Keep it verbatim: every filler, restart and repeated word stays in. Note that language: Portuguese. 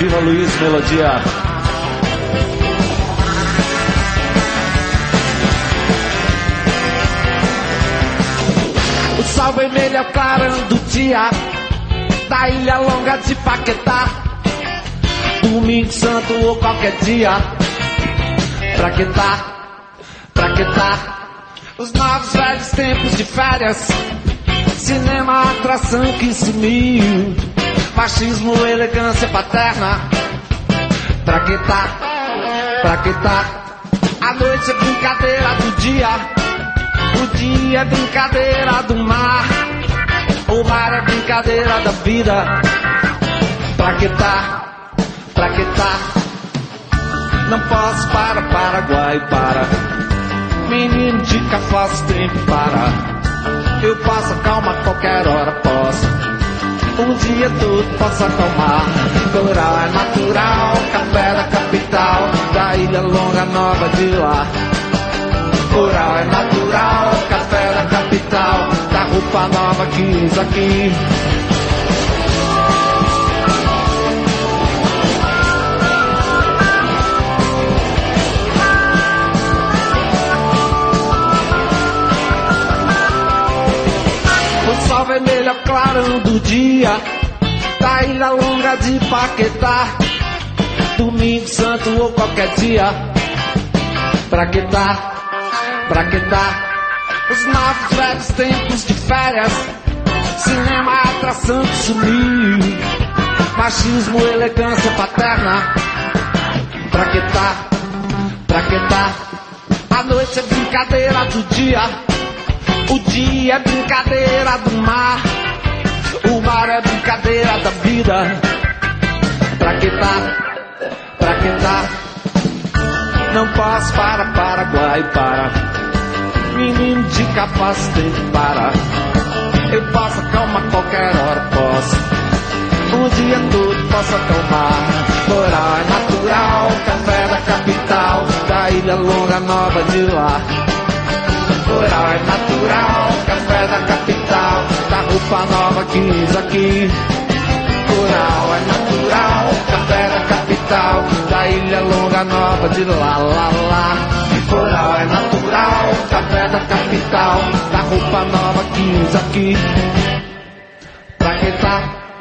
Vila Luiz Melodia. O sol vermelho é o clarão do dia da Ilha Longa de Paquetá. Domingo santo ou qualquer dia. Pra que tá? Pra que tá? Os novos velhos tempos de férias. Cinema, atração que sumiu. Machismo, elegância paterna. Pra que tá? Pra que tá? A noite é brincadeira do dia. O dia é brincadeira do mar. O mar é brincadeira da vida. Pra que tá? Pra que tá? Não posso para Paraguai para. Menino de Cafaz tem que parar. Eu posso acalmar qualquer hora, posso. Um dia tudo posso acalmar. Coral é natural, café da capital, da Ilha Longa Nova de lá. Coral é natural, café da capital, da roupa nova quis aqui. O sol vermelho é o clarão do dia da Ilha Longa de Paquetá. Domingo santo ou qualquer dia. Pra que tá? Pra que tá? Os novos velhos tempos de férias. Cinema, atração que sumiu. Machismo, elegância paterna. Pra que tá? Pra que tá? A noite é brincadeira do dia. O dia é brincadeira do mar. O mar é brincadeira da vida. Pra que tá? Pra que tá? Não posso para Paraguai para. Menino de Capaz tem que parar. Eu posso acalmar qualquer hora, posso. O dia todo posso acalmar. Coral é natural, café da capital, da Ilha Longa Nova de lá. Coral é natural, café da capital, da roupa nova quis aqui. Coral é natural, café da capital, da Ilha Longa Nova de lá, lá, lá. Coral é natural, café da capital, da roupa nova quis aqui. Pra que tá?